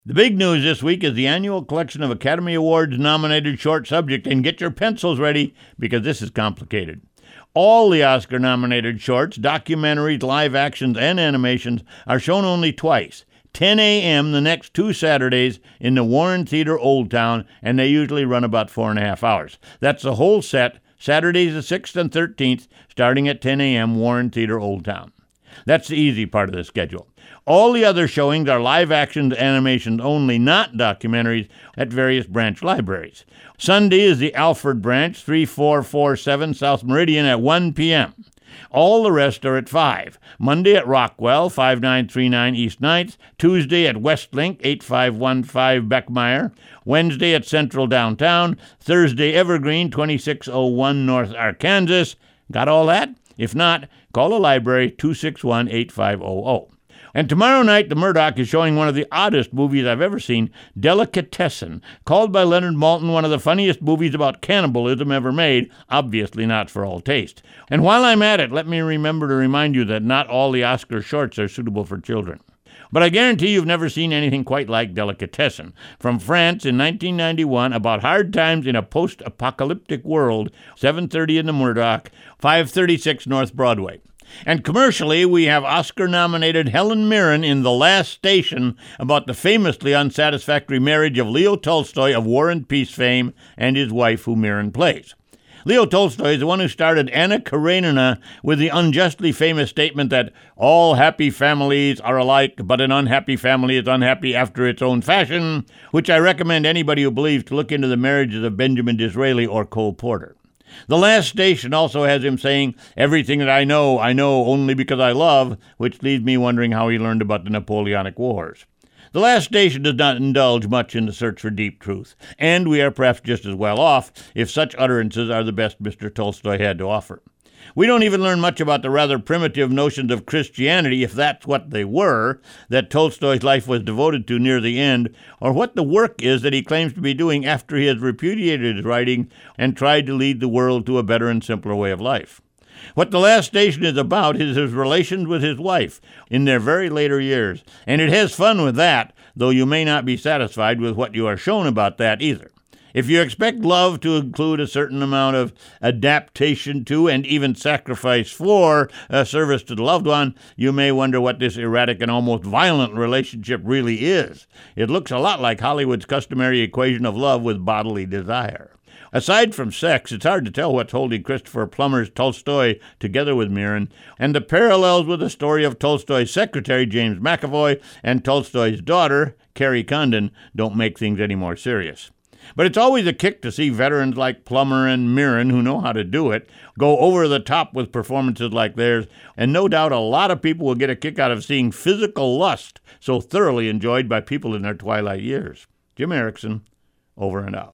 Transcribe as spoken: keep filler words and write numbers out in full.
The big news this week is the annual collection of Academy Awards-nominated short subject, and get your pencils ready because this is complicated. All the Oscar-nominated shorts, documentaries, live actions, and animations are shown only twice, ten a.m. the next two Saturdays in the Warren Theater Old Town, and they usually run about four and a half hours. That's the whole set, Saturdays the sixth and thirteenth, starting at ten a.m. Warren Theater Old Town. That's the easy part of the schedule. All the other showings are live actions, animations only, not documentaries, at various branch libraries. Sunday is the Alfred Branch, thirty-four forty-seven South Meridian at one p.m. All the rest are at five. Monday at Rockwell, five nine three nine East ninth. Tuesday at Westlink, eight five one five Beckmeyer. Wednesday at Central Downtown. Thursday Evergreen, twenty-six oh one North Arkansas. Got all that? If not, call the library, two six one, eight five zero zero. And tomorrow night, the Murdoch is showing one of the oddest movies I've ever seen, Delicatessen, called by Leonard Maltin one of the funniest movies about cannibalism ever made, obviously not for all taste. And while I'm at it, let me remember to remind you that not all the Oscar shorts are suitable for children. But I guarantee you've never seen anything quite like Delicatessen. From France in nineteen ninety-one, about hard times in a post-apocalyptic world, seven thirty in the Murdoch, five thirty-six North Broadway. And commercially, we have Oscar-nominated Helen Mirren in The Last Station about the famously unsatisfactory marriage of Leo Tolstoy of War and Peace fame and his wife, who Mirren plays. Leo Tolstoy is the one who started Anna Karenina with the unjustly famous statement that all happy families are alike, but an unhappy family is unhappy after its own fashion, which I recommend anybody who believes to look into the marriages of Benjamin Disraeli or Cole Porter. The Last Station also has him saying, everything that I know, I know only because I love, which leaves me wondering how he learned about the Napoleonic Wars. The Last Station does not indulge much in the search for deep truth, and we are perhaps just as well off if such utterances are the best Mister Tolstoy had to offer. We don't even learn much about the rather primitive notions of Christianity, if that's what they were, that Tolstoy's life was devoted to near the end, or what the work is that he claims to be doing after he has repudiated his writing and tried to lead the world to a better and simpler way of life. What The Last Station is about is his relations with his wife in their very later years, and it has fun with that, though you may not be satisfied with what you are shown about that either. If you expect love to include a certain amount of adaptation to and even sacrifice for a service to the loved one, you may wonder what this erratic and almost violent relationship really is. It looks a lot like Hollywood's customary equation of love with bodily desire. Aside from sex, it's hard to tell what's holding Christopher Plummer's Tolstoy together with Mirren, and the parallels with the story of Tolstoy's secretary, James McAvoy, and Tolstoy's daughter, Carrie Condon, don't make things any more serious. But it's always a kick to see veterans like Plummer and Mirren, who know how to do it, go over the top with performances like theirs, and no doubt a lot of people will get a kick out of seeing physical lust so thoroughly enjoyed by people in their twilight years. Jim Erickson, over and out.